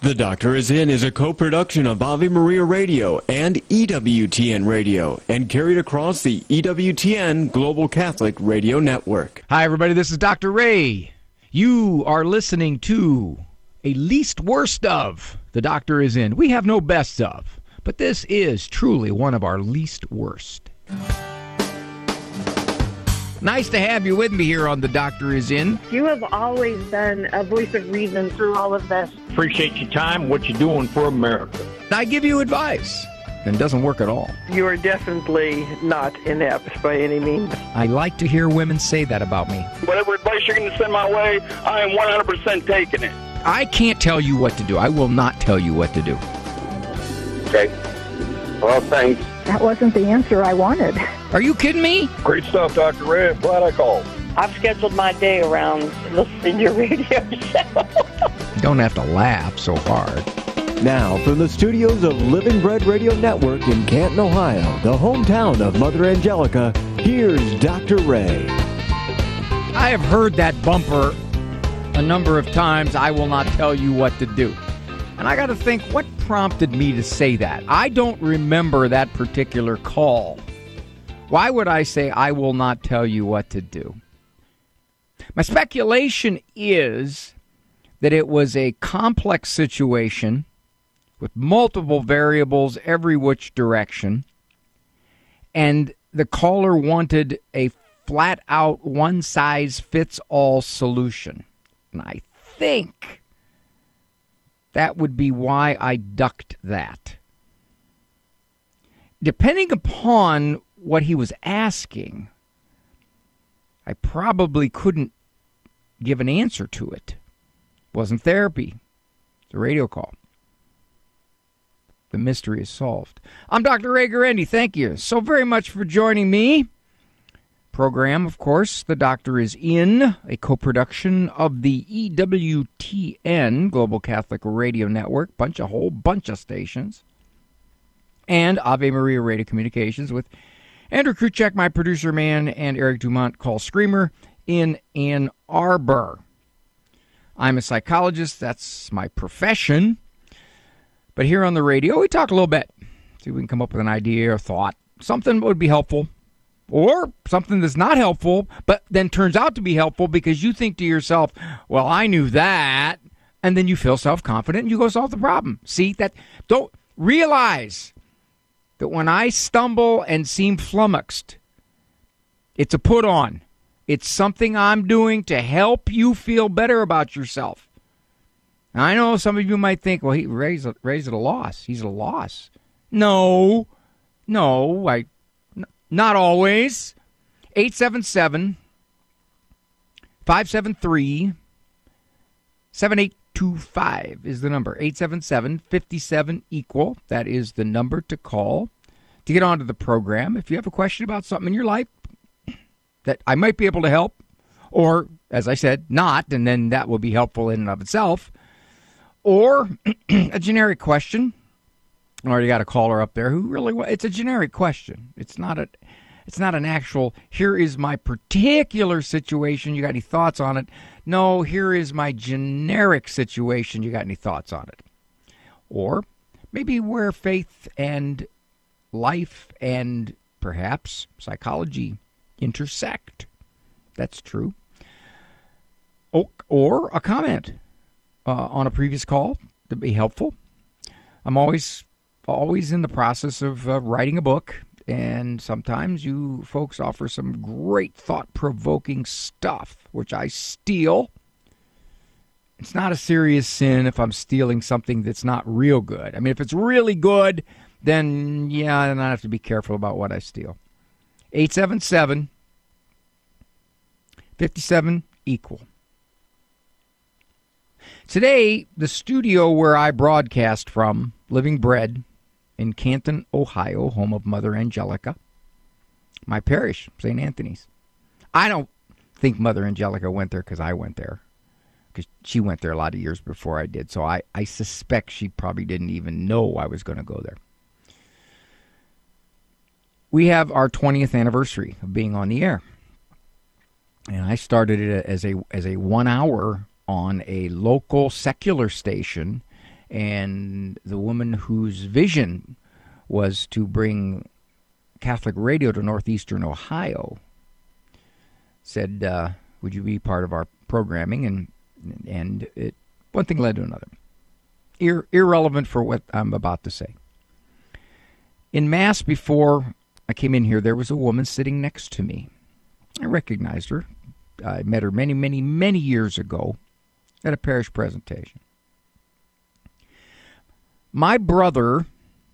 The Doctor is In is a co-production of Ave Maria Radio and EWTN Radio and carried across the EWTN Global Catholic Radio Network. Hi, everybody. This is Dr. Ray. You are listening to a least worst of The Doctor is In. We have no best of, but this is truly one of our least worst. Nice to have you with me here on The Doctor is In. You have always been a voice of reason through all of this. Appreciate your time, what you're doing for America. I give you advice, and it doesn't work at all. You are definitely not inept by any means. I like to hear women say that about me. Whatever advice you're going to send my way, I am 100% taking it. I can't tell you what to do. I will not tell you what to do. Okay. Well, thanks. That wasn't the answer I wanted. Are you kidding me? Great stuff, Dr. Ray. I'm glad I called. I've scheduled my day around listening to your radio show. You don't have to laugh so hard. Now, from the studios of Living Bread Radio Network in Canton, Ohio, the hometown of Mother Angelica, here's Dr. Ray. I have heard that bumper a number of times. I will not tell you what to do. And I got to think, what prompted me to say that? I don't remember that particular call. Why would I say I will not tell you what to do? My speculation is that it was a complex situation with multiple variables every which direction, and the caller wanted a flat-out, one-size-fits-all solution. And I think that would be why I ducked that. Depending upon what he was asking, I probably couldn't give an answer to it. It wasn't therapy. It's a radio call. The mystery is solved. I'm Dr. Ray Guarendi. Thank you so very much for joining me. Program, of course, The Doctor is In, a co-production of the EWTN, Global Catholic Radio Network, a whole bunch of stations, and Ave Maria Radio Communications with Andrew Kruchek, my producer man, and Eric Dumont, call Screamer, in Ann Arbor. I'm a psychologist. That's my profession. But here on the radio, we talk a little bit. See if we can come up with an idea or thought. Something that would be helpful. Or something that's not helpful, but then turns out to be helpful because you think to yourself, well, I knew that. And then you feel self-confident and you go solve the problem. See, that don't realize that when I stumble and seem flummoxed, it's a put on. It's something I'm doing to help you feel better about yourself. Now, I know some of you might think, well, Ray's at a loss. He's at a loss. No, not always. 877-573-7825 is the number. 877-57-EQUAL. That is the number to call to get onto the program. If you have a question about something in your life that I might be able to help, or, as I said, not, and then that will be helpful in and of itself, or a generic question. I already got a caller up there who really, it's a generic question. It's not an actual, here is my particular situation, you got any thoughts on it? No, here is my generic situation, you got any thoughts on it? Or maybe where faith and life and perhaps psychology intersect. That's true. Or a comment on a previous call to be helpful. I'm always in the process of writing a book, and sometimes you folks offer some great thought-provoking stuff, which I steal. It's not a serious sin if I'm stealing something that's not real good. I mean, if it's really good, then, yeah, then I have to be careful about what I steal. 877-57-EQUAL. Today, the studio where I broadcast from, Living Bread, in Canton, Ohio, home of Mother Angelica, my parish, St. Anthony's. I don't think Mother Angelica went there because I went there, because she went there a lot of years before I did, so I suspect she probably didn't even know I was going to go there. We have our 20th anniversary of being on the air, and I started it as a 1 hour on a local secular station And the woman whose vision was to bring Catholic radio to northeastern Ohio said, would you be part of our programming? And one thing led to another. Irrelevant for what I'm about to say. In Mass before I came in here, there was a woman sitting next to me. I recognized her. I met her many, many, many years ago at a parish presentation. My brother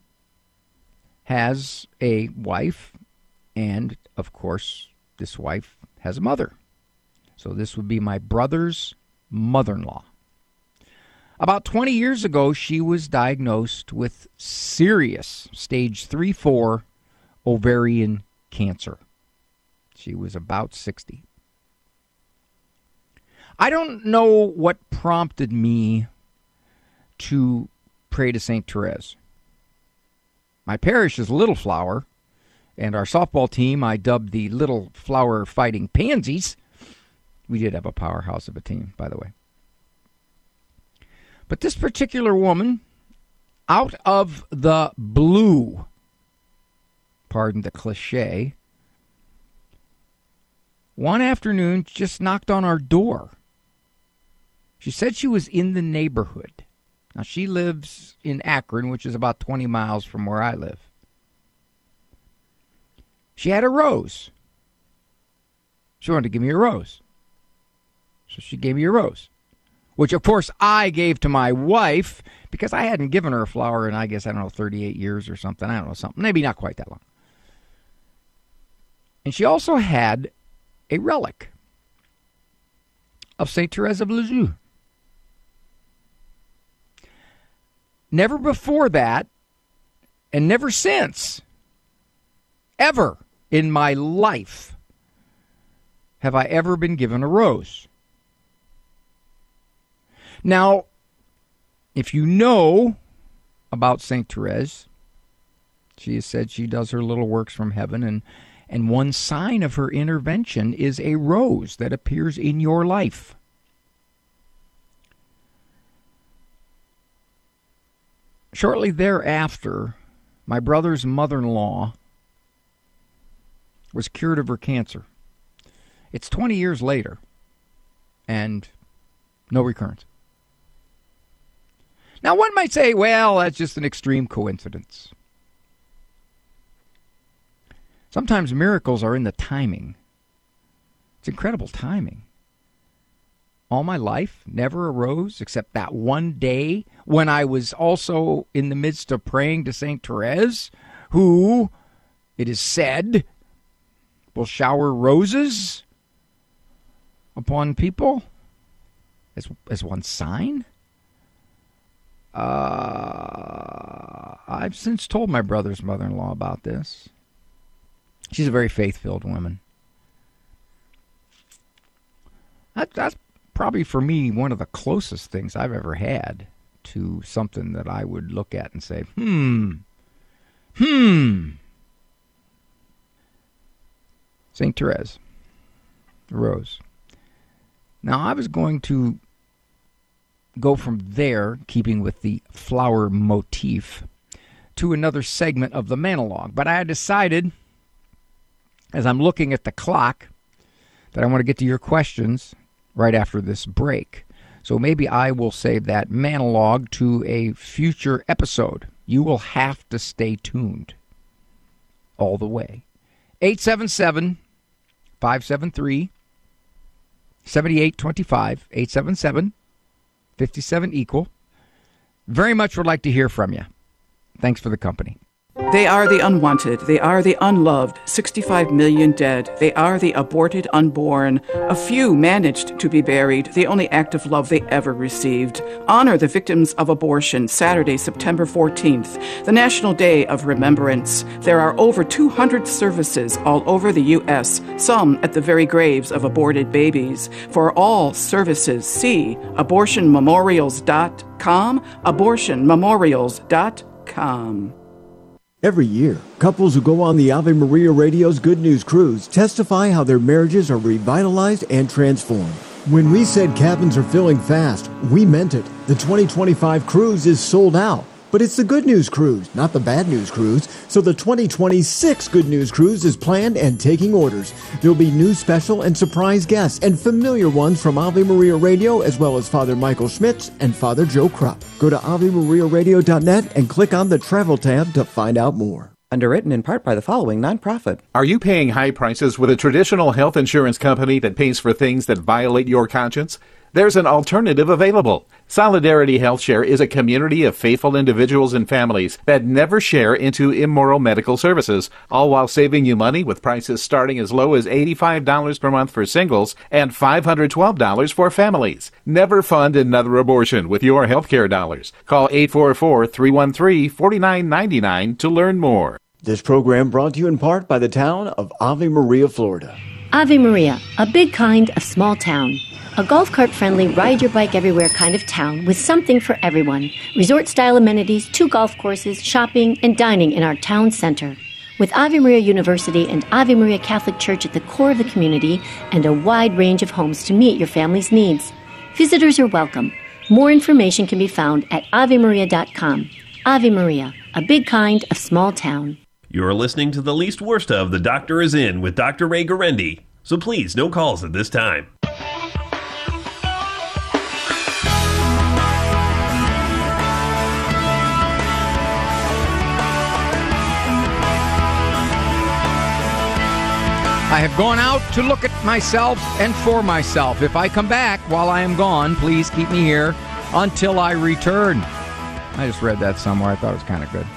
has a wife, and, of course, this wife has a mother. So this would be my brother's mother-in-law. About 20 years ago, she was diagnosed with serious stage 3-4 ovarian cancer. She was about 60. I don't know what prompted me to pray to St. Therese. My parish is Little Flower, and our softball team I dubbed the Little Flower Fighting Pansies. We did have a powerhouse of a team, by the way. But this particular woman, out of the blue, pardon the cliche, one afternoon just knocked on our door. She said she was in the neighborhood. Now, she lives in Akron, which is about 20 miles from where I live. She had a rose. She wanted to give me a rose. So she gave me a rose, which, of course, I gave to my wife because I hadn't given her a flower in, I guess, 38 years or something. I don't know, something. Maybe not quite that long. And she also had a relic of St. Therese of Lisieux. Never before that, and never since, ever in my life, have I ever been given a rose. Now, if you know about St. Therese, she has said she does her little works from heaven, and one sign of her intervention is a rose that appears in your life. Shortly thereafter, my brother's mother-in-law was cured of her cancer. It's 20 years later, and no recurrence. Now, one might say, well, that's just an extreme coincidence. Sometimes miracles are in the timing. It's incredible timing. All my life, never a rose except that one day when I was also in the midst of praying to St. Therese, who, it is said, will shower roses upon people as one sign. I've since told my brother's mother-in-law about this. She's a very faith-filled woman. That's probably for me one of the closest things I've ever had to something that I would look at and say, St. Therese, the rose. Now, I was going to go from there, keeping with the flower motif, to another segment of the monologue. But I decided, as I'm looking at the clock, that I want to get to your questions right after this break. So maybe I will save that monologue to a future episode. You will have to stay tuned all the way. 877-573-7825, 877-57-EQUAL. Very much would like to hear from you. Thanks for the company. They are the unwanted. They are the unloved. 65 million dead. They are the aborted unborn. A few managed to be buried, the only act of love they ever received. Honor the victims of abortion, Saturday, September 14th, the National Day of Remembrance. There are over 200 services all over the U.S., some at the very graves of aborted babies. For all services, see abortionmemorials.com, abortionmemorials.com. Every year, couples who go on the Ave Maria Radio's Good News Cruise testify how their marriages are revitalized and transformed. When we said cabins are filling fast, we meant it. The 2025 cruise is sold out. But it's the good news cruise, not the bad news cruise. So the 2026 good news cruise is planned and taking orders. There'll be new special and surprise guests and familiar ones from Ave Maria Radio, as well as Father Michael Schmitz and Father Joe Krupp. Go to AveMariaRadio.net and click on the travel tab to find out more. Underwritten in part by the following nonprofit. Are you paying high prices with a traditional health insurance company that pays for things that violate your conscience? There's an alternative available. Solidarity HealthShare is a community of faithful individuals and families that never share into immoral medical services, all while saving you money with prices starting as low as $85 per month for singles and $512 for families. Never fund another abortion with your healthcare dollars. Call 844-313-4999 to learn more. This program brought to you in part by the town of Ave Maria, Florida. Ave Maria, a big kind of small town. A golf cart-friendly, ride-your-bike-everywhere kind of town with something for everyone. Resort-style amenities, 2 golf courses, shopping, and dining in our town center. With Ave Maria University and Ave Maria Catholic Church at the core of the community and a wide range of homes to meet your family's needs. Visitors are welcome. More information can be found at AveMaria.com. Ave Maria, a big kind of small town. You're listening to The Least Worst of The Doctor Is In with Dr. Ray Guarendi. So please, no calls at this time. I have gone out to look at myself and for myself. If I come back while I am gone, please keep me here until I return. I just read that somewhere. I thought it was kind of good.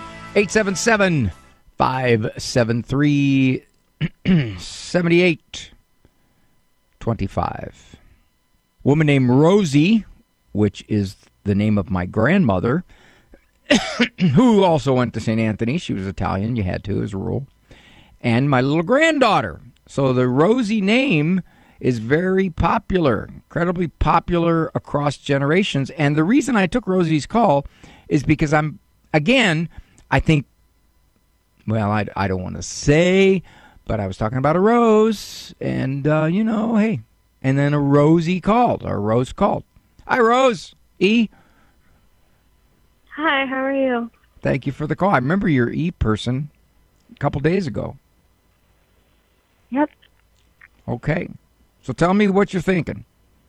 877-573-7825. Woman named Rosie, which is the name of my grandmother, who also went to St. Anthony. She was Italian. You had to, as a rule. And my little granddaughter. So the Rosie name is very popular, incredibly popular across generations. And the reason I took Rosie's call is because I think, well, I don't want to say, but I was talking about a rose, and, hey. And then a Rosie called, or Rose called. Hi, Rose. E. Hi, how are you? Thank you for the call. I remember your E person a couple days ago. Yep. Okay. So tell me what you're thinking.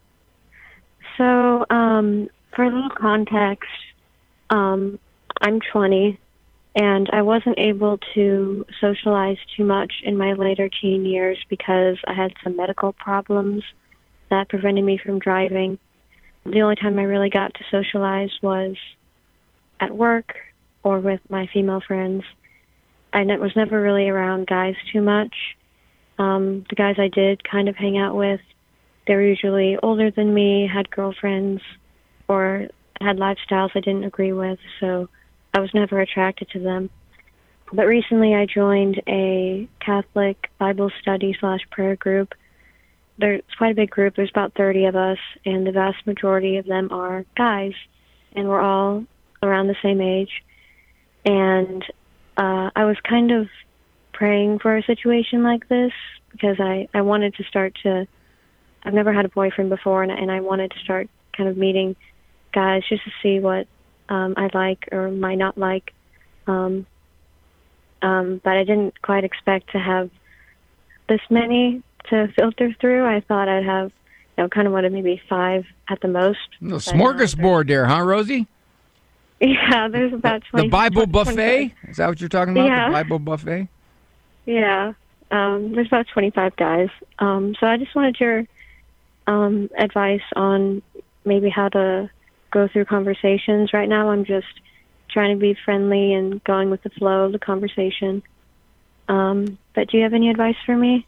So, for a little context, I'm 20, and I wasn't able to socialize too much in my later teen years because I had some medical problems that prevented me from driving. The only time I really got to socialize was at work or with my female friends. I was never really around guys too much. The guys I did kind of hang out with, they were usually older than me, had girlfriends, or had lifestyles I didn't agree with, so I was never attracted to them. But recently I joined a Catholic Bible study / prayer group. There's quite a big group. There's about 30 of us, and the vast majority of them are guys, and we're all around the same age. And I was kind of praying for a situation like this because I wanted to start to, I've never had a boyfriend before, and I wanted to start kind of meeting guys just to see what I like or might not like. But I didn't quite expect to have this many to filter through. I thought I'd have, kind of wanted maybe 5 at the most. No smorgasbord there, huh, Rosie? Yeah, there's about 20. The Bible buffet? 25. Is that what you're talking about? Yeah. The Bible buffet? Yeah. There's about 25 guys. So I just wanted your advice on maybe how to go through conversations. Right now I'm just trying to be friendly and going with the flow of the conversation. But do you have any advice for me?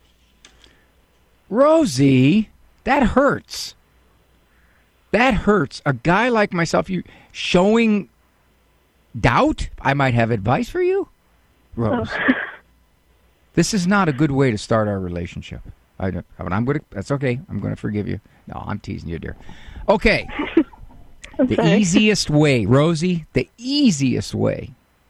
Rosie, that hurts. That hurts. A guy like myself, you showing doubt? I might have advice for you? Rose. Oh. This is not a good way to start our relationship. That's okay. I'm going to forgive you. No, I'm teasing you, dear. Okay. The easiest way, Rosie, the easiest way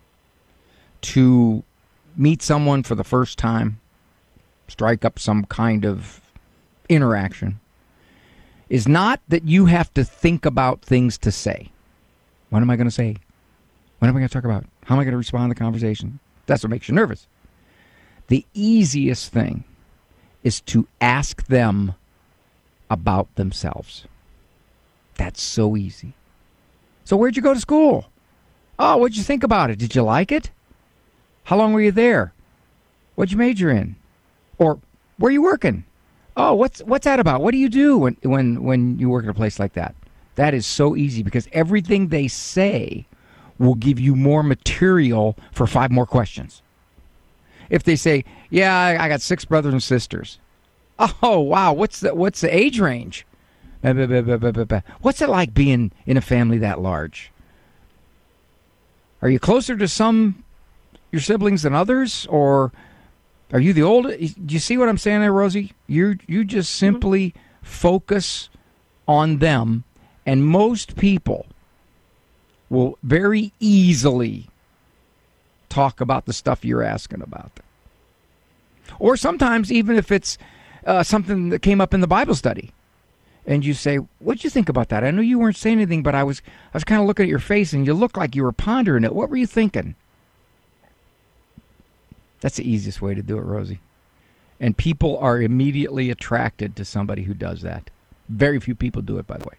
to meet someone for the first time, strike up some kind of interaction, is not that you have to think about things to say. What am I going to say? What am I going to talk about? How am I going to respond to the conversation? That's what makes you nervous. The easiest thing is to ask them about themselves. That's so easy. So where'd you go to school? Oh, what'd you think about it? Did you like it? How long were you there? What'd you major in? Or where are you working? Oh, what's that about? What do you do when you work at a place like that? That is so easy because everything they say will give you more material for 5 more questions. If they say, yeah, I got 6 brothers and sisters. Oh, wow, what's the age range? What's it like being in a family that large? Are you closer to your siblings than others, or are you the oldest? Do you see what I'm saying there, Rosie? You just simply focus on them, and most people will very easily talk about the stuff you're asking about. Or sometimes even if it's something that came up in the Bible study, and you say, what'd you think about that? I know you weren't saying anything, but I was kind of looking at your face, and you looked like you were pondering it. What were you thinking? That's the easiest way to do it, Rosie. And people are immediately attracted to somebody who does that. Very few people do it, by the way.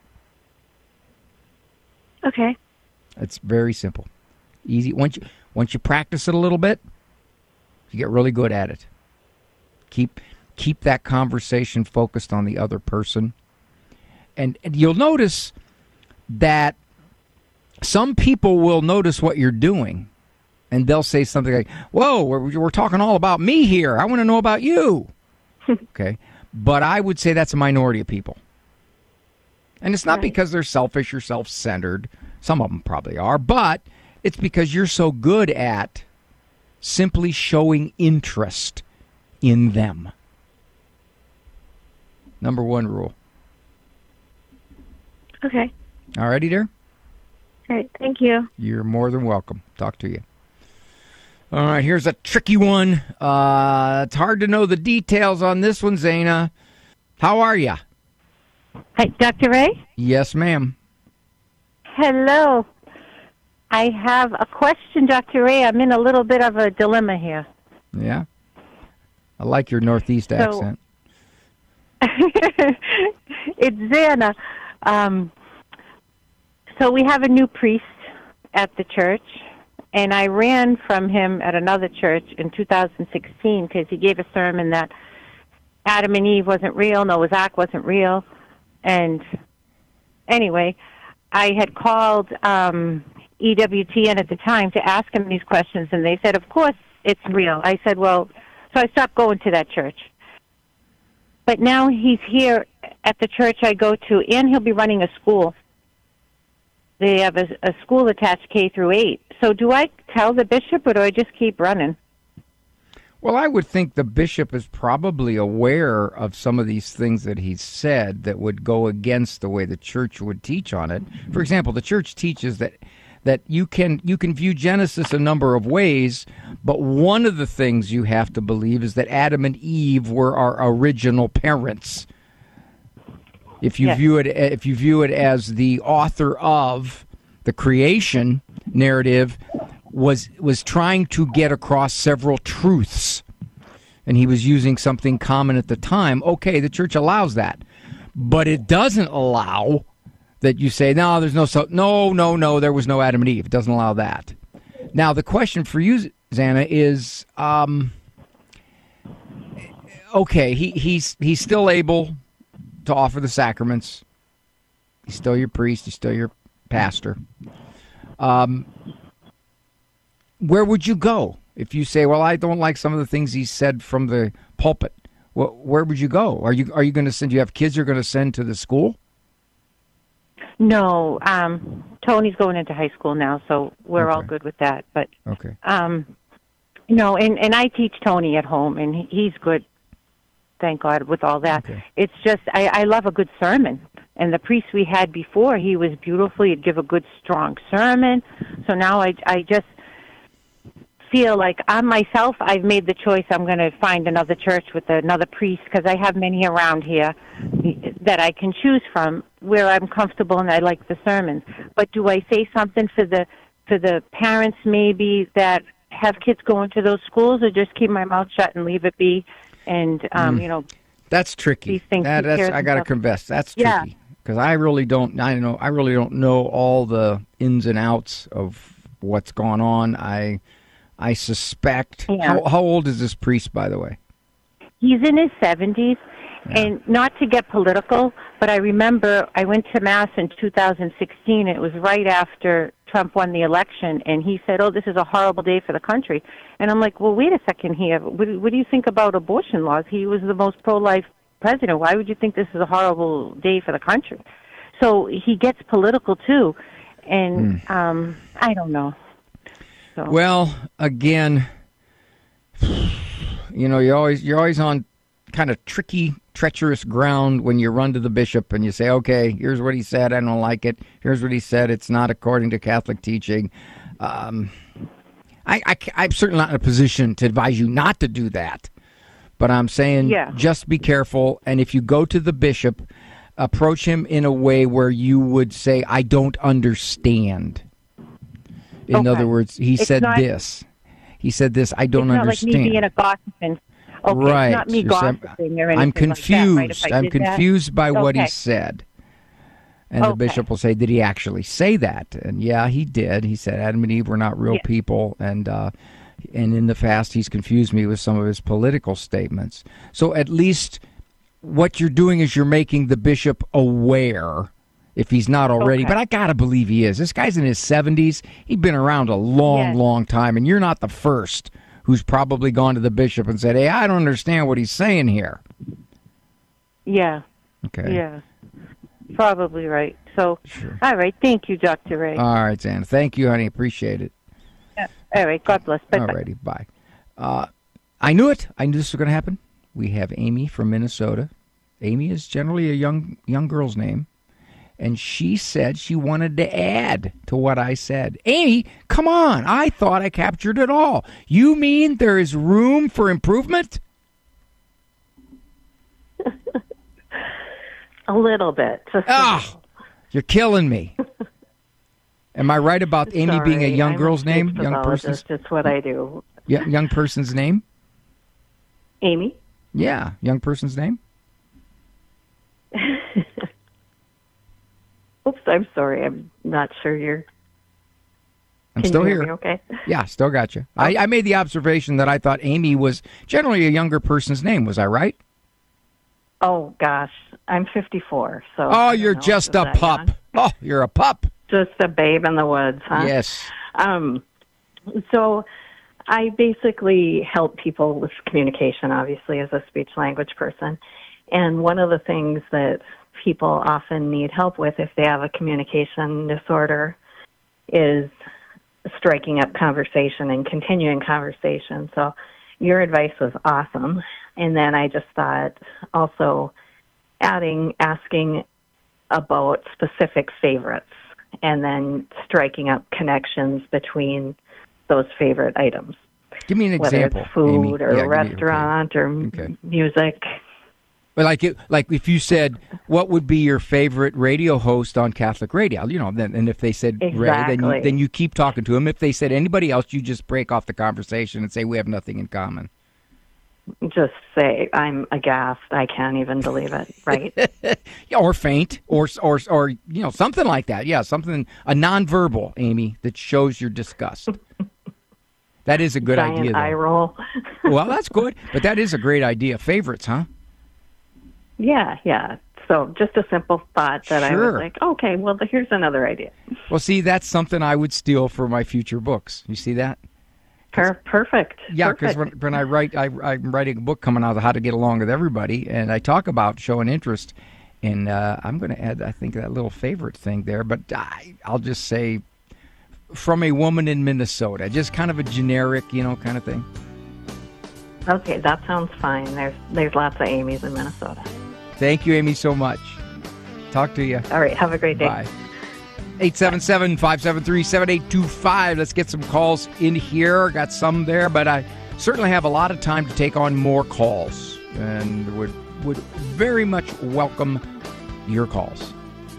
Okay. It's very simple. Easy. Once you practice it a little bit, you get really good at it. Keep that conversation focused on the other person. And you'll notice that some people will notice what you're doing, and they'll say something like, whoa, we're talking all about me here. I want to know about you. Okay? But I would say that's a minority of people. And it's not because they're selfish or self-centered. Some of them probably are. But it's because you're so good at simply showing interest in them. Number 1 rule. Okay. All righty, dear? All right. Thank you. You're more than welcome. Talk to you. All right, here's a tricky one. It's hard to know the details on this one, Zaina. How are you? Hi, Dr. Ray? Yes, ma'am. Hello. I have a question, Dr. Ray. I'm in a little bit of a dilemma here. Yeah? I like your Northeast accent. It's Zana. So we have a new priest at the church, and I ran from him at another church in 2016 because he gave a sermon that Adam and Eve wasn't real, Noah's Ark wasn't real. And anyway, I had called EWTN at the time to ask him these questions, and they said, of course it's real. I said, well, so I stopped going to that church. But now he's here at the church I go to, and he'll be running a school. They have a school attached K through 8. So do I tell the bishop, or do I just keep running? Well, I would think the bishop is probably aware of some of these things that he's said that would go against the way the church would teach on it. For example, the church teaches that you can view Genesis a number of ways, but one of the things you have to believe is that Adam and Eve were our original parents. If you view it as the author of the creation narrative was trying to get across several truths, and he was using something common at the time, okay, the church allows that. But it doesn't allow that you say, no, there's no, there was no Adam and Eve. It doesn't allow that. Now, the question for you, Zana, is, okay, he's still able to offer the sacraments. He's still your priest. He's still your pastor. Where would you go if you say, well, I don't like some of the things he said from the pulpit? Well, where would you go? Are you going to send? Do you have kids you're going to send to the school? No, Tony's going into high school now, so we're all good with that. But okay, no, and I teach Tony at home, and he's good, thank God, with all that. Okay. It's just I love a good sermon, and the priest we had before, he was beautiful. He'd give a good, strong sermon. So now I just feel like I've made the choice. I'm going to find another church with another priest because I have many around here. that I can choose from where I'm comfortable and I like the sermons. But do I say something for the parents maybe that have kids going to those schools, or just keep my mouth shut and leave it be? And that's tricky. These things I got to confess, that's tricky because I really don't know all the ins and outs of what's going on. I suspect. Yeah. How old is this priest, by the way? He's in his 70s, and not to get political, but I remember I went to Mass in 2016. It was right after Trump won the election, and he said, "Oh, this is a horrible day for the country." And I'm like, well, wait a second here. What do you think about abortion laws? He was the most pro-life president. Why would you think this is a horrible day for the country? So he gets political, too, and I don't know. So. Well, again, you're always on kind of tricky, treacherous ground when you run to the bishop and you say, okay, here's what he said, I don't like it. Here's what he said, it's not according to Catholic teaching. I'm certainly not in a position to advise you not to do that. But I'm saying just be careful. And if you go to the bishop, approach him in a way where you would say, I don't understand. In other words, he said this. He said this, I don't understand. It's not like me being a gossiping. Okay, right. It's not me gossiping or anything. I'm confused. Like that, right? I'm confused by what he said. And the bishop will say, did he actually say that? And yeah, he did. He said Adam and Eve were not real people. And in the past, he's confused me with some of his political statements. So at least what you're doing is you're making the bishop aware, if he's not already. But I got to believe he is. This guy's in his 70s. He's been around a long time. And you're not the first who's probably gone to the bishop and said, hey, I don't understand what he's saying here. Yeah. Okay. Yeah. Probably right. So, all right. Thank you, Dr. Ray. All right, Ann. Thank you, honey. Appreciate it. Yeah. All right. God bless. Bye-bye. All righty. Bye. I knew it. I knew this was going to happen. We have Amy from Minnesota. Amy is generally a young girl's name. And she said she wanted to add to what I said. Amy, come on. I thought I captured it all. You mean there is room for improvement? A little bit. You're killing me. Am I right about Amy being a young girl's name? Young person's? It's what I do. Yeah, young person's name? Amy? Yeah, young person's name? Oops, I'm sorry. I'm not sure you're... I'm still you here. Hear me okay? Yeah, still got you. I made the observation that I thought Amy was generally a younger person's name. Was I right? Oh, gosh. I'm 54, so... Oh, you're just a pup. Oh, you're a pup. Just a babe in the woods, huh? Yes. So I basically help people with communication, obviously, as a speech-language person. And one of the things that people often need help with if they have a communication disorder is striking up conversation and continuing conversation. So your advice was awesome. And then I just thought also asking about specific favorites and then striking up connections between those favorite items. Give me an example, whether it's food Amy. or restaurant or music. But like if you said, what would be your favorite radio host on Catholic radio? And if they said Ray, then you keep talking to them. If they said anybody else, you just break off the conversation and say, we have nothing in common. Just say, I'm aghast. I can't even believe it, right? Yeah, or faint, or something like that. Yeah, something, a nonverbal, Amy, that shows your disgust. That is a good idea, though. Eye roll. Well, that's good, but that is a great idea. Favorites, huh? Yeah. So just a simple thought that I was like, okay, well, here's another idea. Well, see, that's something I would steal for my future books. You see that? Perfect. Yeah, because when I write, I'm writing a book coming out of How to Get Along with Everybody, and I talk about showing interest. And I'm going to add, I think, that little favorite thing there. But I'll just say, from a woman in Minnesota, just kind of a generic, kind of thing. Okay, that sounds fine. There's lots of Amy's in Minnesota. Thank you, Amy, so much. Talk to you. All right, have a great day. Bye. 877-573-7825. Let's get some calls in here. Got some there, but I certainly have a lot of time to take on more calls. And would would very much welcome your calls.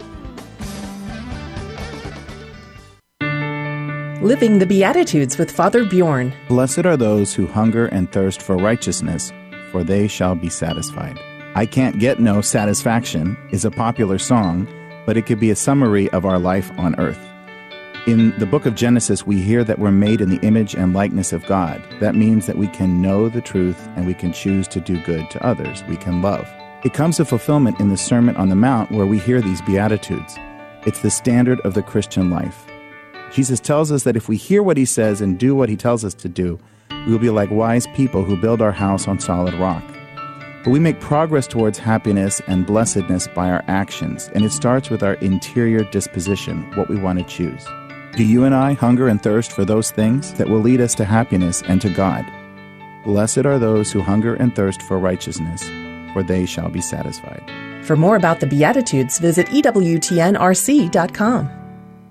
Living the Beatitudes with Father Bjorn. Blessed are those who hunger and thirst for righteousness, for they shall be satisfied. I Can't Get No Satisfaction is a popular song, but it could be a summary of our life on earth. In the book of Genesis, we hear that we're made in the image and likeness of God. That means that we can know the truth and we can choose to do good to others. We can love. It comes to fulfillment in the Sermon on the Mount where we hear these Beatitudes. It's the standard of the Christian life. Jesus tells us that if we hear what he says and do what he tells us to do, we will be like wise people who build our house on solid rock. But we make progress towards happiness and blessedness by our actions, and it starts with our interior disposition, what we want to choose. Do you and I hunger and thirst for those things that will lead us to happiness and to God? Blessed are those who hunger and thirst for righteousness, for they shall be satisfied. For more about the Beatitudes, visit EWTNRC.com.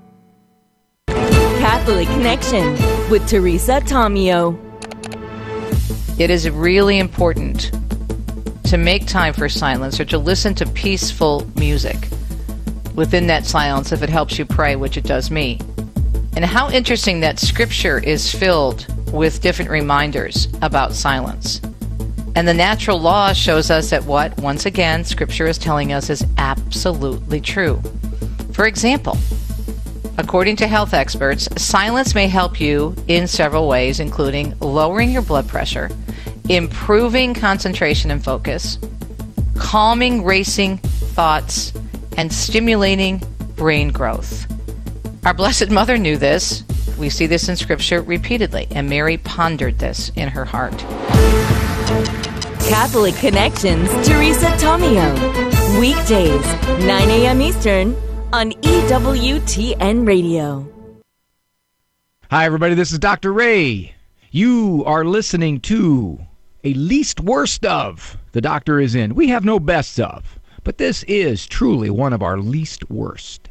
Catholic Connection with Teresa Tomeo. It is really important to make time for silence or to listen to peaceful music within that silence if it helps you pray, which it does me. And how interesting that Scripture is filled with different reminders about silence. And the natural law shows us that what, once again, Scripture is telling us is absolutely true. For example, according to health experts, silence may help you in several ways, including lowering your blood pressure, improving concentration and focus, calming racing thoughts, and stimulating brain growth. Our Blessed Mother knew this. We see this in Scripture repeatedly, and Mary pondered this in her heart. Catholic Connections, Teresa Tomeo. Weekdays, 9 a.m. Eastern, on EWTN Radio. Hi, everybody. This is Dr. Ray. You are listening to a least worst of. The doctor is in. We have no best of, but this is truly one of our least worst.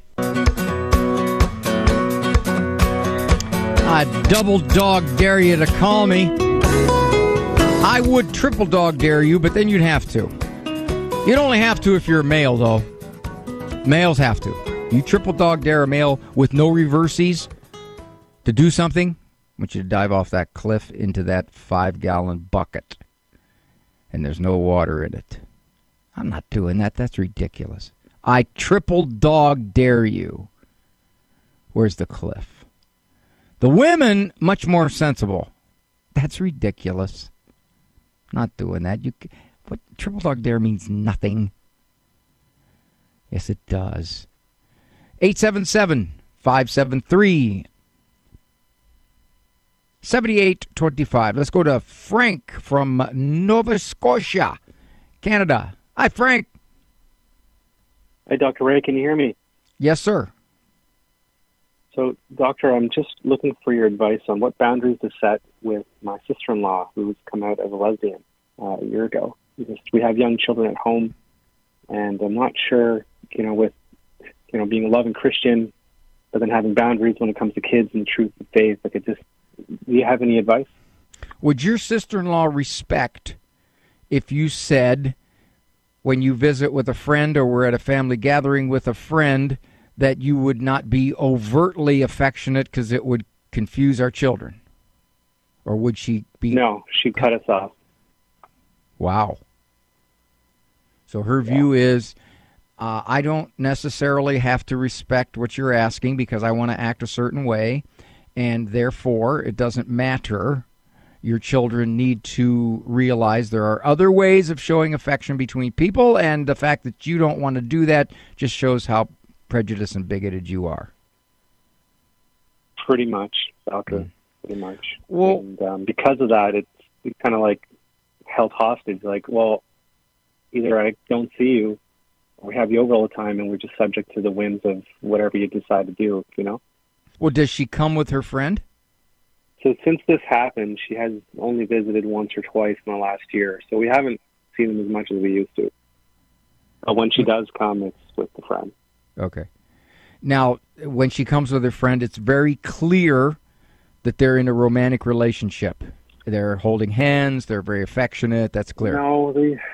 I double dog dare you to call me. I would triple dog dare you, but then you'd have to. You'd only have to if you're a male, though. Males have to. You triple dog dare a male with no reversies to do something, I want you to dive off that cliff into that 5-gallon bucket. And there's no water in it. I'm not doing that. That's ridiculous. I triple dog dare you. Where's the cliff? The women, much more sensible. That's ridiculous. Not doing that. What triple dog dare means nothing. Yes, it does. 877-573-7825. Let's go to Frank from Nova Scotia, Canada. Hi, Frank. Hey, Dr. Ray, can you hear me? Yes, sir. So, Doctor, I'm just looking for your advice on what boundaries to set with my sister-in-law, who's come out as a lesbian a year ago. We have young children at home, and I'm not sure, with being a loving Christian, but then having boundaries when it comes to kids and truth and faith. Do you have any advice? Would your sister-in-law respect if you said, when you visit with a friend or we're at a family gathering with a friend, that you would not be overtly affectionate because it would confuse our children? Or would she be... No, she'd cut us off. Wow. So her view is, I don't necessarily have to respect what you're asking because I want to act a certain way, and therefore it doesn't matter. Your children need to realize there are other ways of showing affection between people, and the fact that you don't want to do that just shows how prejudiced and bigoted you are. Pretty much, Doctor. Pretty much. Well, and because of that, it's kind of like held hostage. Like, well, either I don't see you, or we have you over all the time, and we're just subject to the whims of whatever you decide to do, Well, does she come with her friend? So since this happened, she has only visited once or twice in the last year, so we haven't seen them as much as we used to. But when she does come, it's with the friend. Okay. Now, when she comes with her friend, it's very clear that they're in a romantic relationship. They're holding hands. They're very affectionate. That's clear. No,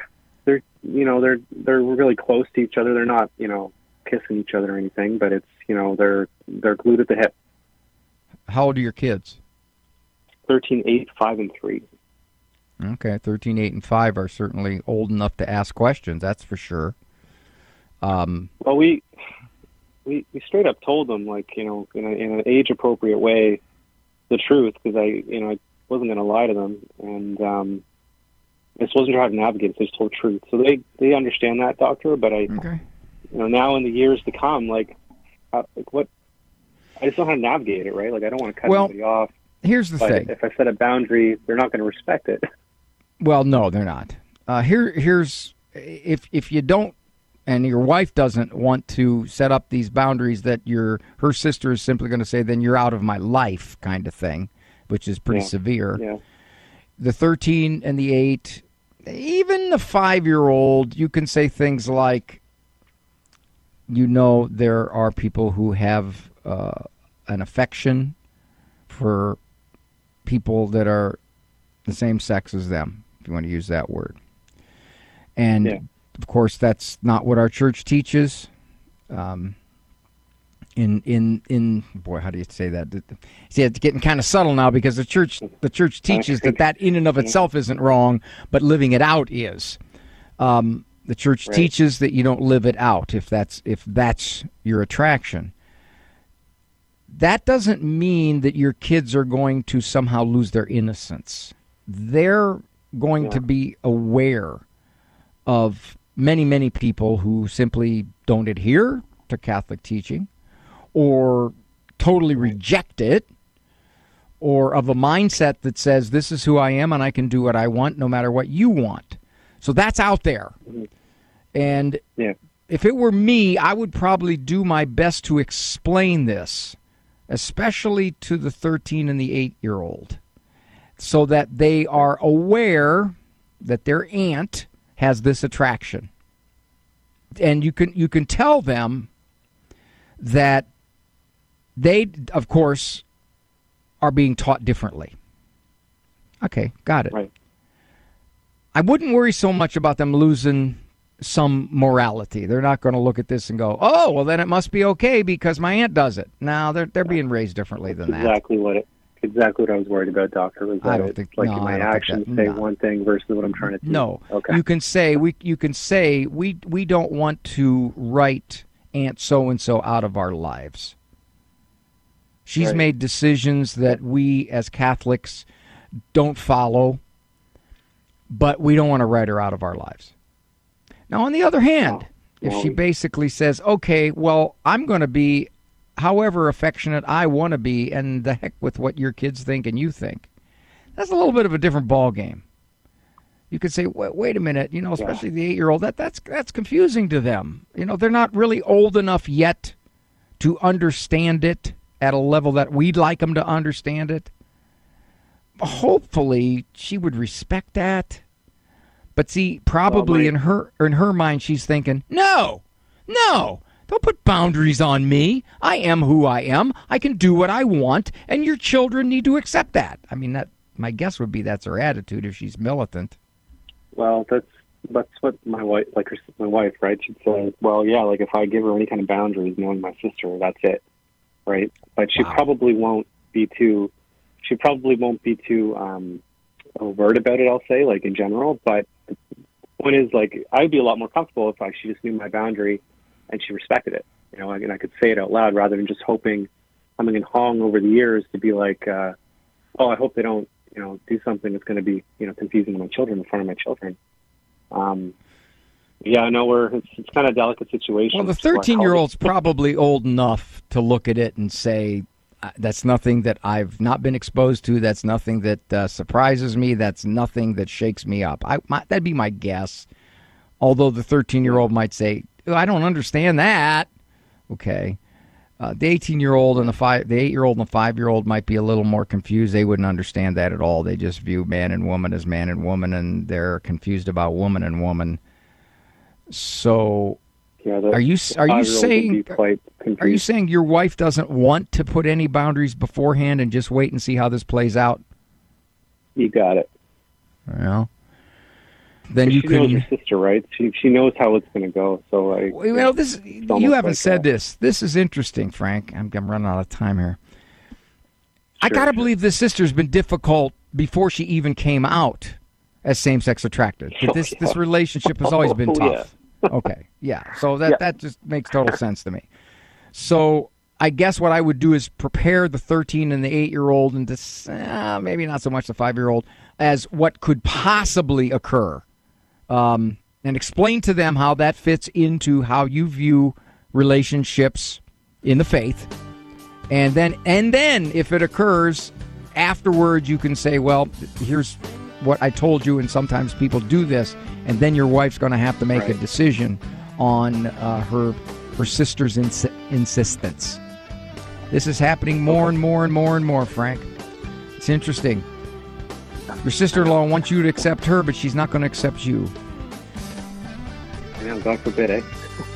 they're really close to each other. They're not, kissing each other or anything, but it's, they're glued at the hip. How old are your kids? 13, 8, 5, and 3. Okay, 13, 8, and 5 are certainly old enough to ask questions, that's for sure. Well, we straight up told them, in an age-appropriate way, the truth, because I wasn't going to lie to them, and I just wasn't sure how to navigate it, so I just told the truth. So they understand that, Doctor, but now in the years to come, what, I just don't know how to navigate it, right? I don't want to cut anybody off. Here's the thing. If I set a boundary, they're not going to respect it. Well, no, they're not. Here's if you don't, and your wife doesn't want to set up these boundaries that her sister is simply going to say, then you're out of my life kind of thing, which is pretty severe. Yeah. The 13 and the 8, even the 5-year-old, you can say things like, there are people who have an affection for people that are the same sex as them, if you want to use that word. And, of course, that's not what our church teaches. Boy, how do you say that? See, it's getting kind of subtle now because the church teaches that in and of itself isn't wrong, but living it out is. The church teaches that you don't live it out if that's your attraction. That doesn't mean that your kids are going to somehow lose their innocence. They're going to be aware of many, many people who simply don't adhere to Catholic teaching or totally reject it, or of a mindset that says, this is who I am and I can do what I want no matter what you want. So that's out there. And if it were me, I would probably do my best to explain this, especially to the 13 and the 8-year-old, so that they are aware that their aunt has this attraction. And you can tell them that they, of course, are being taught differently. Okay, got it. Right. I wouldn't worry so much about them losing some morality. They're not going to look at this and go, oh, well, then it must be okay because my aunt does it. No, they're being raised differently than that. Exactly what I was worried about, Doctor. Was that I don't think my actions say one thing versus what I'm trying to do. No. Okay. You can say we don't want to write Aunt so-and-so out of our lives. She's made decisions that we as Catholics don't follow, but we don't want to write her out of our lives. Now, on the other hand, if she basically says, okay, well, I'm going to be however affectionate I want to be, and the heck with what your kids think and you think, that's a little bit of a different ball game. You could say, wait a minute, especially the 8-year-old, that's confusing to them. They're not really old enough yet to understand it at a level that we'd like them to understand it. Hopefully, she would respect that. But see, probably in her mind, she's thinking, no, don't put boundaries on me. I am who I am. I can do what I want, and your children need to accept that. I mean, my guess would be that's her attitude if she's militant. Well, that's what my wife, right? She'd say, well, yeah, if I give her any kind of boundaries, knowing my sister, that's it, right? But she probably won't be too. She probably won't be too overt about it. I'll say, in general, but. The point is, I'd be a lot more comfortable if she just knew my boundary and she respected it, and I could say it out loud rather than just hoping, coming and hung over the years to be I hope they don't, do something that's going to be, confusing to my children in front of my children. Yeah, I know it's kind of a delicate situation. Well, the 13-year-old's probably old enough to look at it and say, that's nothing that I've not been exposed to. That's nothing that surprises me. That's nothing that shakes me up. That'd be my guess. Although the 13-year-old might say, I don't understand that. Okay. The 18-year-old and the 8-year-old and the 5-year-old might be a little more confused. They wouldn't understand that at all. They just view man and woman as man and woman, and they're confused about woman and woman. So... Yeah, are you saying your wife doesn't want to put any boundaries beforehand and just wait and see how this plays out? You got it. Well, then you she can. knows her sister, right? She knows how it's going to go. So like, this you haven't said this. This is interesting, Frank. I'm running out of time here. I got to believe this sister's been difficult before she even came out as same-sex attracted. But this relationship has always been tough. Yeah. Okay, yeah. So that just makes total sense to me. So I guess what I would do is prepare the 13 and the 8-year-old, and maybe not so much the 5-year-old, as what could possibly occur, and explain to them how that fits into how you view relationships in the faith. And then if it occurs afterwards, you can say, well, here's what I told you, and sometimes people do this, and then your wife's going to have to make a decision on her sister's insistence. This is happening more and more and more and more, Frank. It's interesting. Your sister-in-law wants you to accept her, but she's not going to accept you. Yeah, God forbid, eh?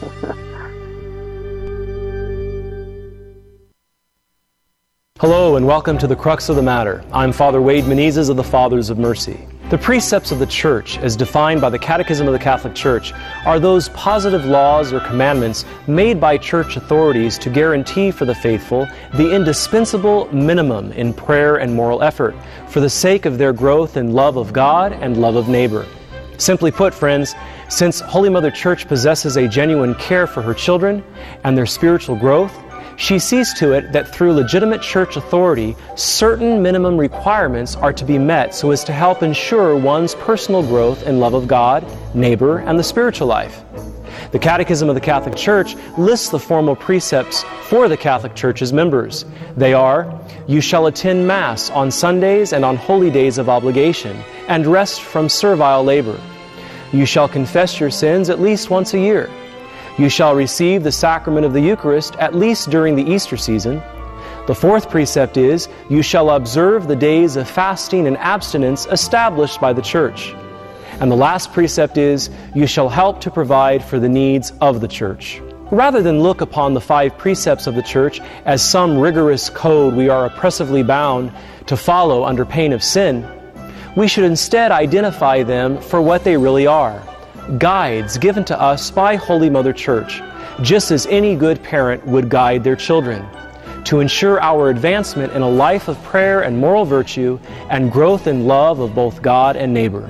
Hello and welcome to the Crux of the Matter. I'm Father Wade Menezes of the Fathers of Mercy. The precepts of the Church, as defined by the Catechism of the Catholic Church, are those positive laws or commandments made by Church authorities to guarantee for the faithful the indispensable minimum in prayer and moral effort for the sake of their growth in love of God and love of neighbor. Simply put, friends, since Holy Mother Church possesses a genuine care for her children and their spiritual growth, she sees to it that through legitimate church authority, certain minimum requirements are to be met so as to help ensure one's personal growth in love of God, neighbor, and the spiritual life. The Catechism of the Catholic Church lists the formal precepts for the Catholic Church's members. They are, you shall attend Mass on Sundays and on holy days of obligation, and rest from servile labor. You shall confess your sins at least once a year. You shall receive the sacrament of the Eucharist at least during the Easter season. The fourth precept is, you shall observe the days of fasting and abstinence established by the Church. And the last precept is, you shall help to provide for the needs of the Church. Rather than look upon the 5 precepts of the Church as some rigorous code we are oppressively bound to follow under pain of sin, we should instead identify them for what they really are. Guides given to us by Holy Mother Church, just as any good parent would guide their children, to ensure our advancement in a life of prayer and moral virtue and growth in love of both God and neighbor.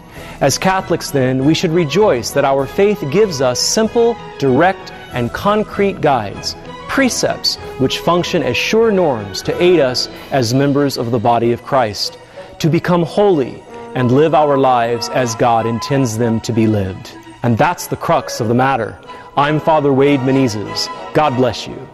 As Catholics, then, we should rejoice that our faith gives us simple, direct, and concrete guides, precepts which function as sure norms to aid us as members of the body of Christ, to become holy and live our lives as God intends them to be lived. And that's the crux of the matter. I'm Father Wade Menezes. God bless you.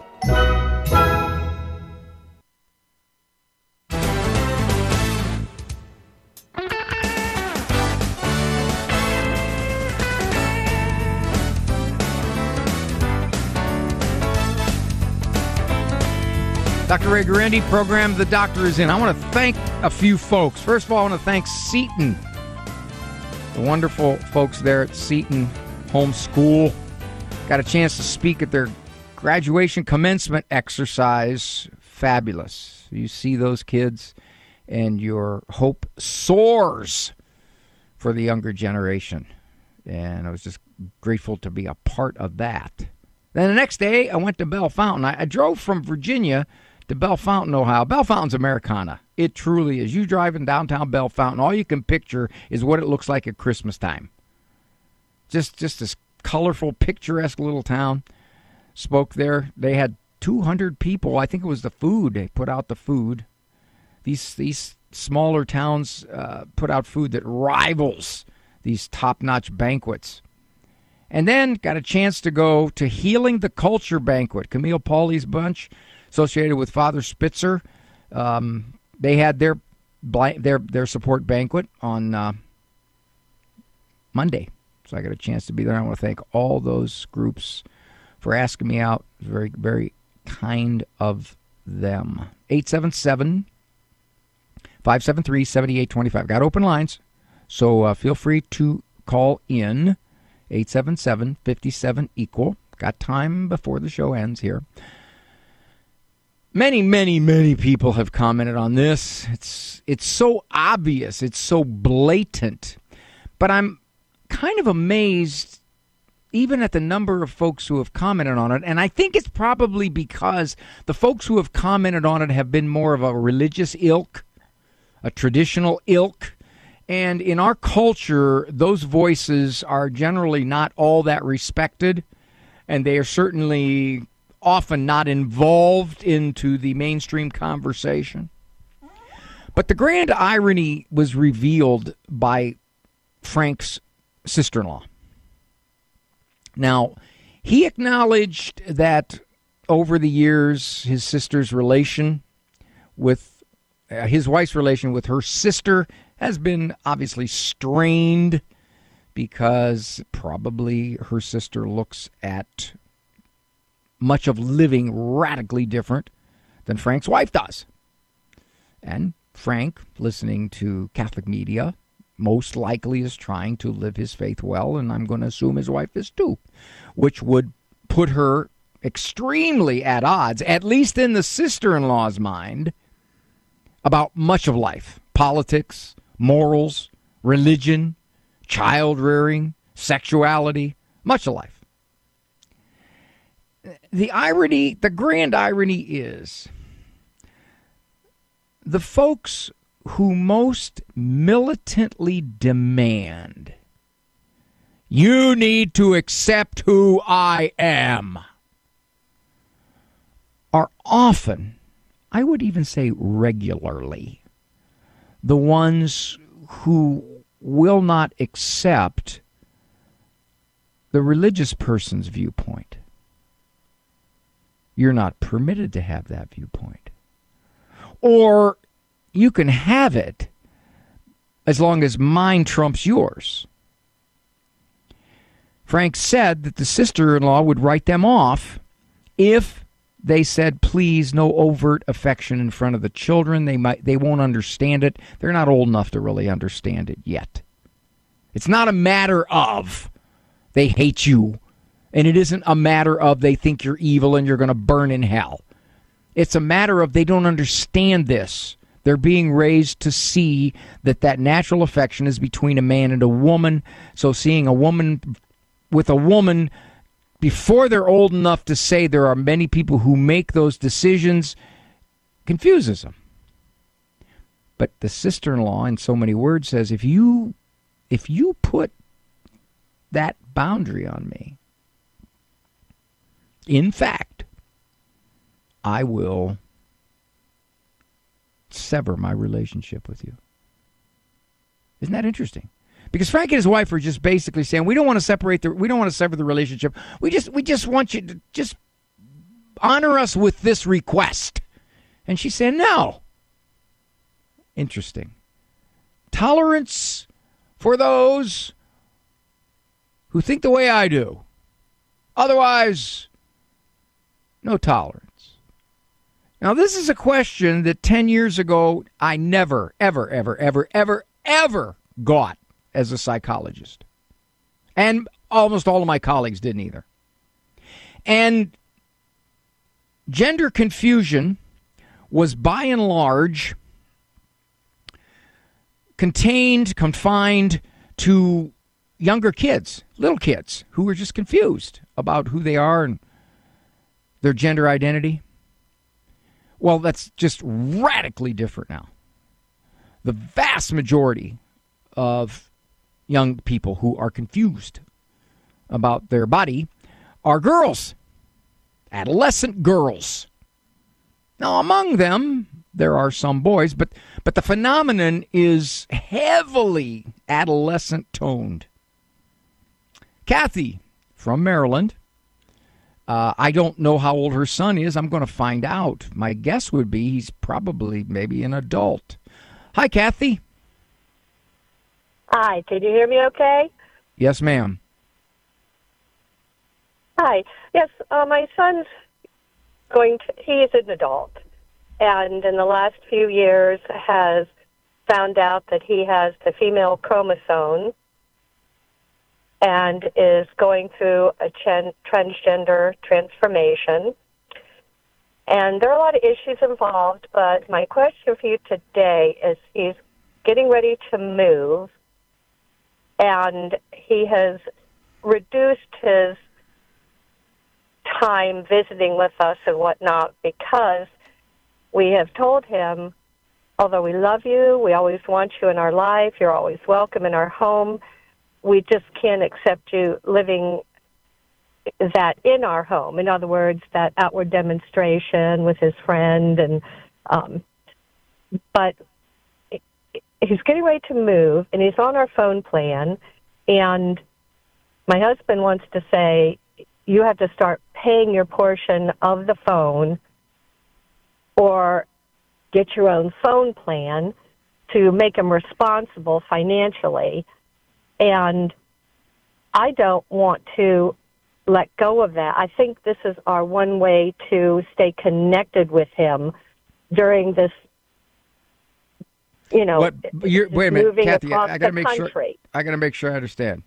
Dr. Ray Guarendi, program The Doctor is In. I want to thank a few folks. First of all, I want to thank Seton, the wonderful folks there at Seton Homeschool. Got a chance to speak at their graduation commencement exercise. Fabulous. You see those kids, and your hope soars for the younger generation. And I was just grateful to be a part of that. Then the next day, I went to Bell Fountain. I drove from Virginia to Bell Fountain, Ohio. Bell Fountain's Americana. It truly is. You drive in downtown Bell Fountain, all you can picture is what it looks like at Christmas time. Just this colorful, picturesque little town. Spoke there. They had 200 people. I think it was the food. They put out the food. These smaller towns put out food that rivals these top-notch banquets. And then got a chance to go to Healing the Culture banquet. Camille Pauly's bunch, associated with Father Spitzer. They had their support banquet on Monday. So I got a chance to be there. I want to thank all those groups for asking me out. Very, very kind of them. 877-573-7825. Got open lines, so feel free to call in. 877-57-EQUAL. Got time before the show ends here. Many, many, many people have commented on this. It's so obvious. It's so blatant. But I'm kind of amazed even at the number of folks who have commented on it. And I think it's probably because the folks who have commented on it have been more of a religious ilk, a traditional ilk. And in our culture, those voices are generally not all that respected, and they are certainly often not involved into the mainstream conversation. But the grand irony was revealed by Frank's sister-in-law. Now, he acknowledged that over the years, his sister's relation with his wife's relation with her sister has been obviously strained because probably her sister looks at much of living radically different than Frank's wife does. And Frank, listening to Catholic media, most likely is trying to live his faith well, and I'm going to assume his wife is too, which would put her extremely at odds, at least in the sister-in-law's mind, about much of life: politics, morals, religion, child-rearing, sexuality, much of life. The irony, the grand irony is the folks who most militantly demand, "You need to accept who I am," are often, I would even say regularly, the ones who will not accept the religious person's viewpoint. You're not permitted to have that viewpoint. Or you can have it as long as mine trumps yours. Frank said that the sister-in-law would write them off if they said, please, no overt affection in front of the children. They won't understand it. They're not old enough to really understand it yet. It's not a matter of they hate you, and it isn't a matter of they think you're evil and you're going to burn in hell. It's a matter of they don't understand this. They're being raised to see that natural affection is between a man and a woman. So seeing a woman with a woman before they're old enough to say there are many people who make those decisions confuses them. But the sister-in-law, in so many words, says, if you put that boundary on me, in fact, I will sever my relationship with you. Isn't that interesting? Because Frank and his wife are just basically saying, we don't want to sever the relationship. We just want you to just honor us with this request. And she's saying, no. Interesting. Tolerance for those who think the way I do. Otherwise, no tolerance. Now, this is a question that 10 years ago I never, ever, ever, ever, ever, ever got as a psychologist. And almost all of my colleagues didn't either. And gender confusion was by and large confined to younger kids, little kids, who were just confused about who they are and their gender identity. Well, that's just radically different now. The vast majority of young people who are confused about their body are girls, adolescent girls. Now, among them, there are some boys, but the phenomenon is heavily adolescent-toned. Kathy from Maryland, I don't know how old her son is. I'm going to find out. My guess would be he's probably maybe an adult. Hi, Kathy. Hi, can you hear me okay? Yes, ma'am. Hi. Yes, my son's he's an adult, and in the last few years has found out that he has the female chromosome and is going through a transgender transformation. And there are a lot of issues involved, but my question for you today is he's getting ready to move, and he has reduced his time visiting with us and whatnot because we have told him, although we love you, we always want you in our life, you're always welcome in our home, we just can't accept you living that in our home. In other words, that outward demonstration with his friend. And but he's getting ready to move, and he's on our phone plan, and my husband wants to say, you have to start paying your portion of the phone or get your own phone plan to make him responsible financially. And I don't want to let go of that. I think this is our one way to stay connected with him during this, wait a minute, Kathy, I got to make sure I understand.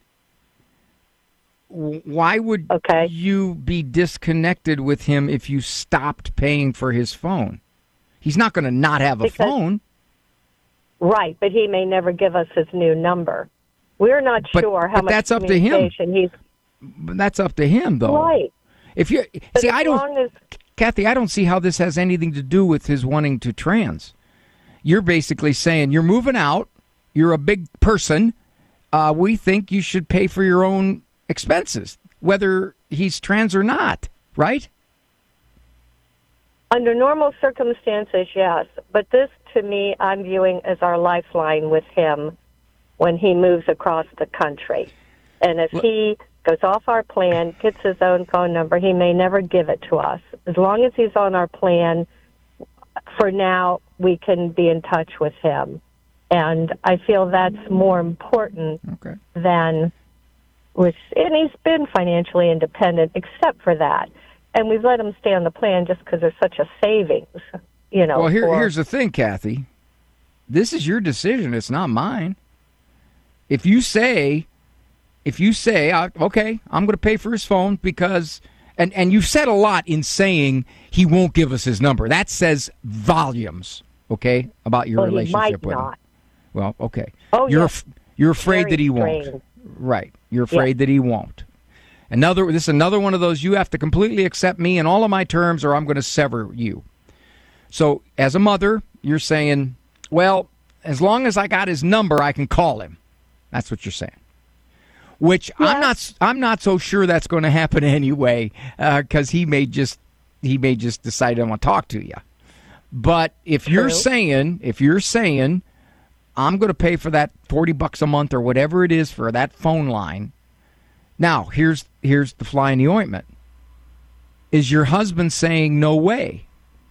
Why would you be disconnected with him if you stopped paying for his phone? He's not going to not have a phone. Right, but he may never give us his new number. We're not sure how much that's up to him. But that's up to him, though. Right. If you see, Kathy, I don't see how this has anything to do with his wanting to trans. You're basically saying you're moving out. You're a big person. We think you should pay for your own expenses, whether he's trans or not, right? Under normal circumstances, yes. But this, to me, I'm viewing as our lifeline with him when he moves across the country. And if he goes off our plan, gets his own phone number, he may never give it to us. As long as he's on our plan, for now, we can be in touch with him. And I feel that's more important than... and he's been financially independent except for that. And we've let him stay on the plan just because there's such a savings, Well, here's the thing, Kathy. This is your decision. It's not mine. If you say, okay, I'm going to pay for his phone because, and you've said a lot in saying he won't give us his number. That says volumes, okay, about your relationship with him. Well, okay. Oh, you're afraid that he won't. Right. You're afraid that he won't. This is another one of those, you have to completely accept me and all of my terms or I'm going to sever you. So as a mother, you're saying, well, as long as I got his number, I can call him. That's what you're saying. Which I'm not so sure that's going to happen anyway, because he may just decide I want to talk to you. But if you're saying I'm going to pay for that $40 a month or whatever it is for that phone line. Now, here's the fly in the ointment. Is your husband saying no way?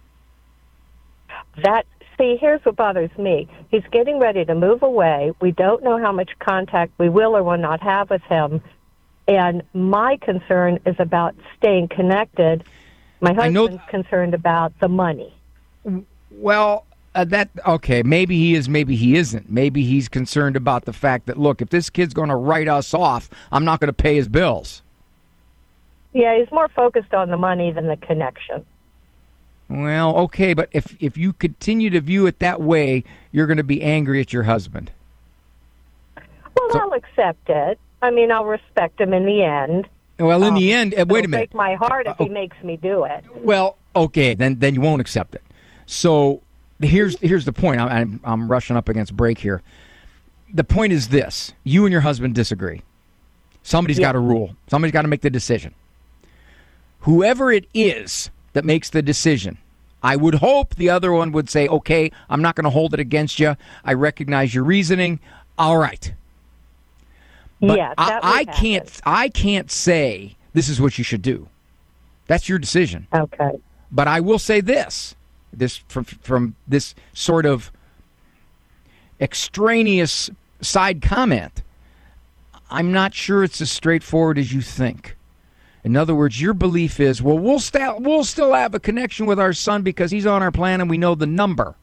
Here's what bothers me. He's getting ready to move away. We don't know how much contact we will or will not have with him. And my concern is about staying connected. My husband's concerned about the money. Well, maybe he is, maybe he isn't. Maybe he's concerned about the fact that, look, if this kid's going to write us off, I'm not going to pay his bills. Yeah, he's more focused on the money than the connection. Well, okay, but if you continue to view it that way, you're going to be angry at your husband. Well, I'll accept it. I mean, I'll respect him in the end. Well, in the end, wait a minute. It'll break my heart if he makes me do it. Well, okay, then you won't accept it. So here's the point. I'm rushing up against break here. The point is this: you and your husband disagree. Somebody's got to rule. Somebody's got to make the decision. Whoever it is that makes the decision, I would hope the other one would say, okay, I'm not going to hold it against you. I recognize your reasoning. All right. But yeah, I can't say this is what you should do. That's your decision. Okay. But I will say this from this sort of extraneous side comment. I'm not sure it's as straightforward as you think. In other words, your belief is, well, we'll still have a connection with our son because he's on our plan and we know the number.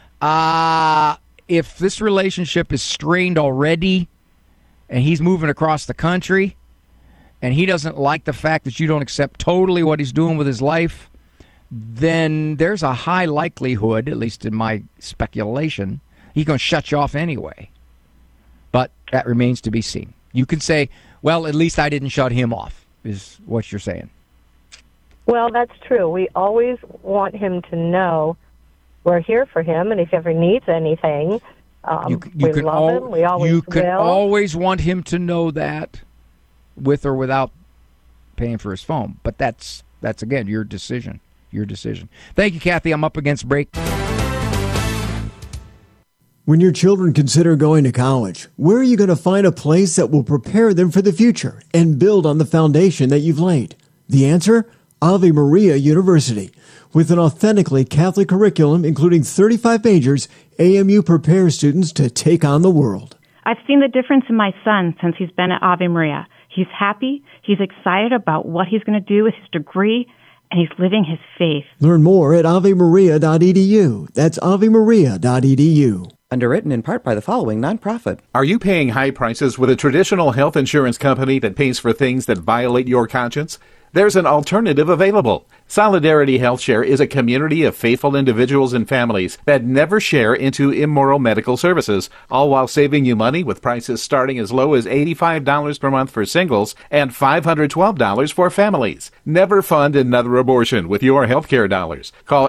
If this relationship is strained already and he's moving across the country and he doesn't like the fact that you don't accept totally what he's doing with his life, then there's a high likelihood, at least in my speculation, he's going to shut you off anyway. But that remains to be seen. You can say, well, at least I didn't shut him off, is what you're saying. Well, that's true. We always want him to know we're here for him, and if he ever needs anything, we love him. We always will. You can always want him to know that, with or without paying for his phone. But that's again, your decision. Your decision. Thank you, Kathy. I'm up against break. When your children consider going to college, where are you going to find a place that will prepare them for the future and build on the foundation that you've laid? The answer? Ave Maria University. With an authentically Catholic curriculum, including 35 majors, AMU prepares students to take on the world. I've seen the difference in my son since he's been at Ave Maria. He's happy, he's excited about what he's going to do with his degree, and he's living his faith. Learn more at avemaria.edu. That's avemaria.edu. Underwritten in part by the following nonprofit. Are you paying high prices with a traditional health insurance company that pays for things that violate your conscience? There's an alternative available. Solidarity HealthShare is a community of faithful individuals and families that never share into immoral medical services, all while saving you money with prices starting as low as $85 per month for singles and $512 for families. Never fund another abortion with your healthcare dollars. Call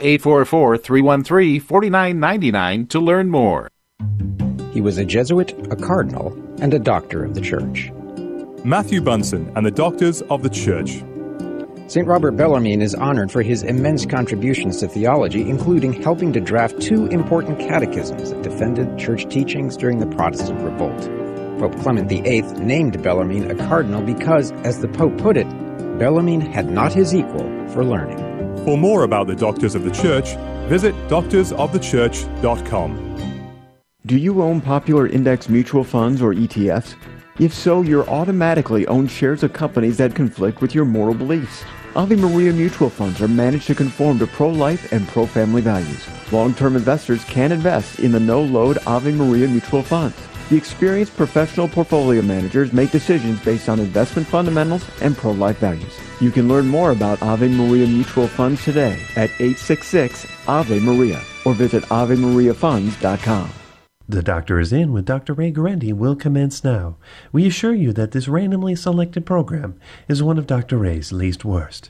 844-313-4999 to learn more. He was a Jesuit, a cardinal, and a doctor of the Church. Matthew Bunson and the Doctors of the Church. St. Robert Bellarmine is honored for his immense contributions to theology, including helping to draft 2 important catechisms that defended church teachings during the Protestant Revolt. Pope Clement VIII named Bellarmine a cardinal because, as the Pope put it, Bellarmine had not his equal for learning. For more about the Doctors of the Church, visit doctorsofthechurch.com. Do you own popular index mutual funds or ETFs? If so, you're automatically own shares of companies that conflict with your moral beliefs. Ave Maria mutual funds are managed to conform to pro-life and pro-family values. Long-term investors can invest in the no-load Ave Maria mutual funds. The experienced professional portfolio managers make decisions based on investment fundamentals and pro-life values. You can learn more about Ave Maria mutual funds today at 866-AVE-MARIA or visit AveMariaFunds.com. The Doctor is In with Dr. Ray Guarendi will commence now. We assure you that this randomly selected program is one of Dr. Ray's least worst.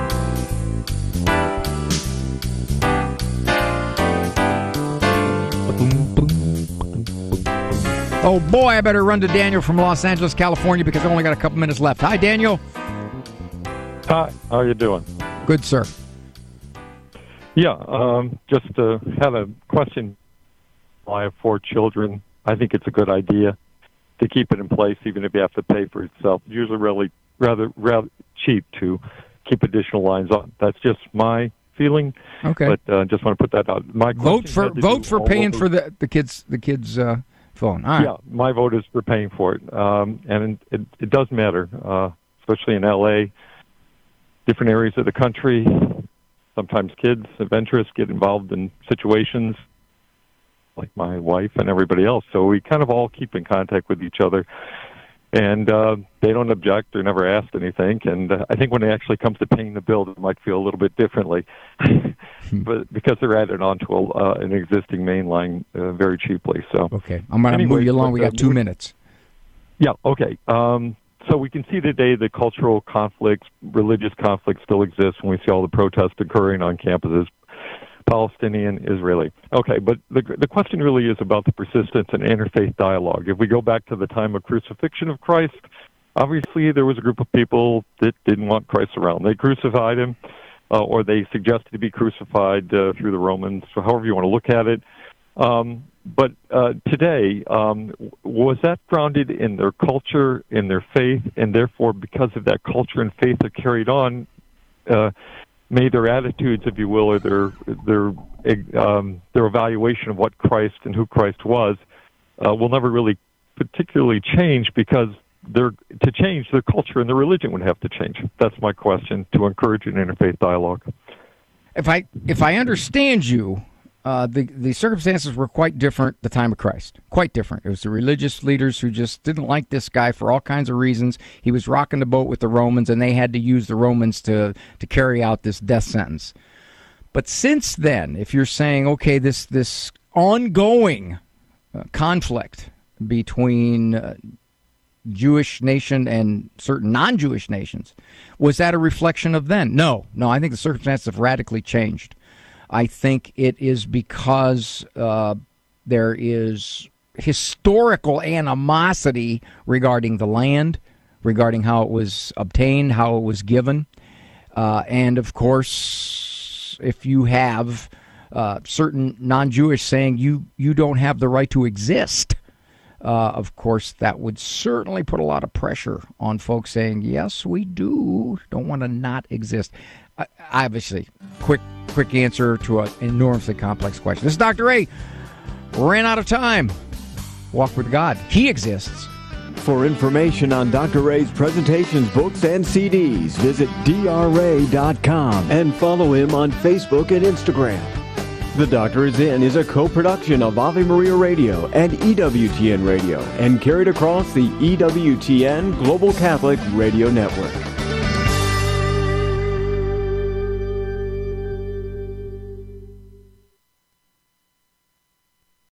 Oh boy, I better run to Daniel from Los Angeles, California, because I only got a couple minutes left. Hi, Daniel. Hi, how are you doing? Good, sir. Yeah, just had a question. I have 4 children. I think it's a good idea to keep it in place, even if you have to pay for itself. It's usually really rather cheap to keep additional lines on. That's just my feeling. Okay. But just want to put that out. My vote for paying for the kids' phone. All right. Yeah, my vote is for paying for it, and it does matter, especially in L.A. Different areas of the country. Sometimes kids, adventurous, get involved in situations like my wife and everybody else. So we kind of all keep in contact with each other. And they don't object or never asked anything. And I think when it actually comes to paying the bill, they might feel a little bit differently. But because they're added onto an existing main line very cheaply. So okay, I'm going to move you along. We got 2 minutes. Yeah, okay. So we can see today the cultural conflicts, religious conflicts still exist when we see all the protests occurring on campuses. Palestinian, Israeli. Okay, but the question really is about the persistence and interfaith dialogue. If we go back to the time of crucifixion of Christ, obviously there was a group of people that didn't want Christ around. They crucified him, or they suggested to be crucified through the Romans, so however you want to look at it. But today, was that grounded in their culture, in their faith, and therefore because of that culture and faith that carried on, made their attitudes, if you will, or their evaluation of what Christ and who Christ was, will never really particularly change, because to change, their culture and their religion would have to change. That's my question, to encourage an interfaith dialogue. If I understand you, the circumstances were quite different at the time of Christ. Quite different. It was the religious leaders who just didn't like this guy for all kinds of reasons. He was rocking the boat with the Romans, and they had to use the Romans to carry out this death sentence. But since then, if you're saying, okay, this ongoing conflict between Jewish nation and certain non-Jewish nations, was that a reflection of then? No, I think the circumstances have radically changed. I think it is because there is historical animosity regarding the land, regarding how it was obtained, how it was given. And, of course, if you have certain non-Jewish saying you don't have the right to exist, of course, that would certainly put a lot of pressure on folks saying, yes, we don't want to not exist. Obviously, quick answer to an enormously complex question. This is Dr. Ray. Ran out of time. Walk with God. He exists. For information on Dr. Ray's presentations, books, and CDs, visit drray.com and follow him on Facebook and Instagram. The Doctor Is In is a co-production of Ave Maria Radio and EWTN Radio and carried across the EWTN Global Catholic Radio Network.